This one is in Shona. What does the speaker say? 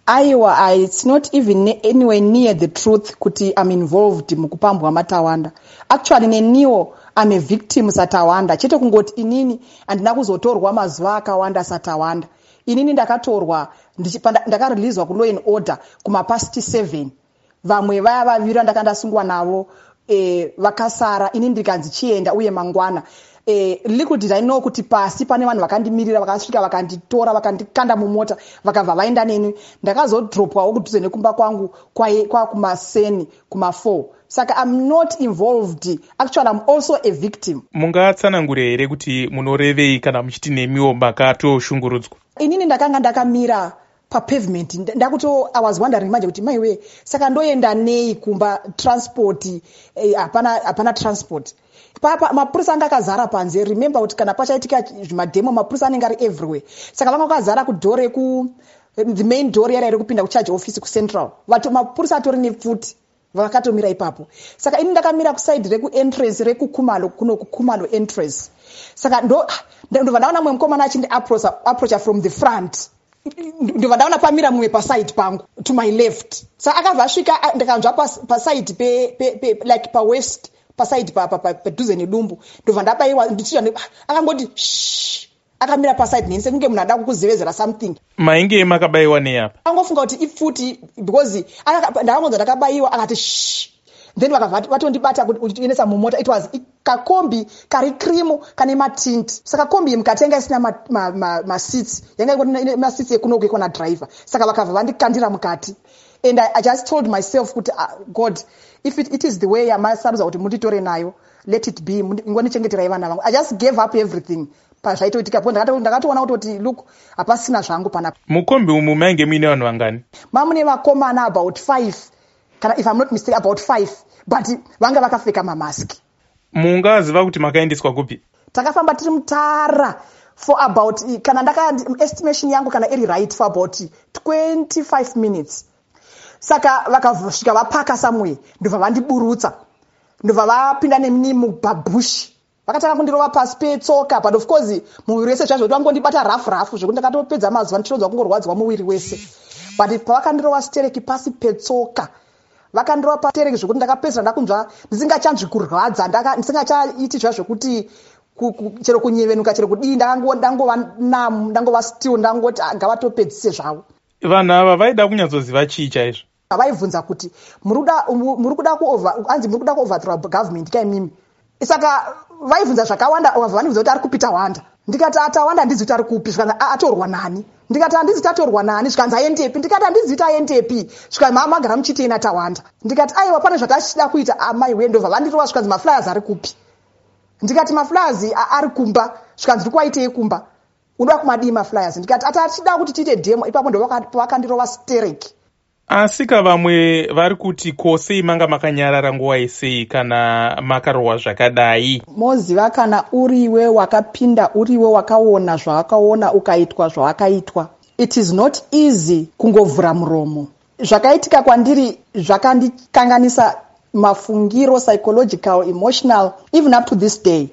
aiwa, it's not even anywhere near the truth kuti I'm involved mukupambwa matawanda. Actually neniwo I'm a victim satawanda. Chete kungoti inini andina kuzotorwa mazuva akawanda satawanda. Inini ndakatorwa ndakareleaswa ku law and order kuma past 7. Vamwe vaya vavira ndakandasungwa navo vakasara, inini ndikanzi chienda uye mangwana. Little did I know kuti pasi pane vanhu vakandimirira vakasvika vakanditora vakandikanda mumota vakabva vaenda neni. Ndakazodropwawo kudhuze nekumba kwangu kwa kumaseni kuma4. Saka I'm not involved. Actually I'm also a victim. Mungatsanangure here kuti munorevei kana muchiti nemiwo makatoshungurudzwa? Inini ndakanga ndakamira papavement ndakuto I was wondering manje kuti maiwe saka ndoenda nei kumba transport hapana transport. Papa mapurisa anga akazara panze. Remember kuti kana pachaitika zvimadhemo mapurisa anenge ari everywhere. Saka vanga vakazara kudhore the main door yara iri kupinda kucharge office kucentral. Vatu mapurisa atori nepfuti vakatomira ipapo. Saka ini ndakamira kuside entrance rekukumalo kuno kukumalo entrance. Saka ndobva ndaona mumwe mukomana achindi approacha from the front. Ndobva ndaona pamira mumwe paside pangu to my left. Saka akabva asvika ndakanzwa paside like west paside padhuze nedumbu. Ndobva ndabayiwa ndichita akangoti akamira paside neni sekunge munhu ada kukuzevezera something. Mainge makabayiwa neapa? Angofunga kuti ifuti because ndakangonza ndakabayiwa akati then vatondibata kuti tiendesa mumota. It was kakombi kari krimu kane matint. Saka kombi mukatenga isina maseats yanga ine maseats ekuno kwekona driver. Saka vakabva vandikandira mukati. And I just told myself kuti God, if it is the way yamasaruza kuti munditore nayo, let it be. Ngonichengeterai vana vangu. I just gave up everything. Pazvaitoitika po ndakatoona kuti look hapasina zvangu panapa. Mukombi umu mainge muine vanhu vangani? Mamune vakomana about 5 kana if I'm not mistaken about 5 but vanga vakapfeka mamask. Mungaziva kuti makaendeswa kupi? Takafamba tiri mutara for about kana estimation yangu kana iri right for about 25 minutes. Saka vakasvika vapaka somewhere ndobva vandiburutsa ndobva vapinda neni mubabush. Vakataka kundirova pasi petsoka but of course muviri wese zvazvo vangondibata rafu zvekuti ndakatopedza mazuva ndichironzwa kungorwadzwa muviri wese. But pavakandirova stereki pasi petsoka vakandirova pastereki zvekuti ndakapedzera ndakunzva ndisingachanzvi kurwadza ndisingachaiti zvazvokuti chero kunyevenuka chero kudii ndangova still ndangoti ngavatopedzise zvavo. Vanhu ava vaida kunyatsoziva chii chaizvo? Vaibvunza kuti muri kuda kuoverthrow government kaimimi. Saka vaibvunza zvakawanda vanibvunza kuti ari kupita wanda. Ndikati atawanda ndizi kuti ari kupi zvikanzi atorwa nani. Ndikati handizi tatorwa nani zvikanzi aendepi. Ndikati handizi kuti aendepi zvikanzi magara muchitena tawanda. Ndikati aiwa pane zvatachida kuita amai wendo ndobva vandirova zvikanzi maflyers ari kupi. Ndikati maflyers ari kumba zvikanzi ndiri kuaitei kumba. Unoda kumadii maflyers. Ndikati atachida kuti tiite demo ipapo ndopavakandirova stereki. Asika vamwe vari kuti kose manga makanyarara nguva yesei kana makarohwa zvakadai? Moziva kana uriwe wakapinda uriwe wakaona zvawakaona ukaitwa zvawakaitwa. It is not easy kungovhura muromo. Zvakaitika kwandiri zvakandikanganisa mafungiro, psychological, emotional, even up to this day.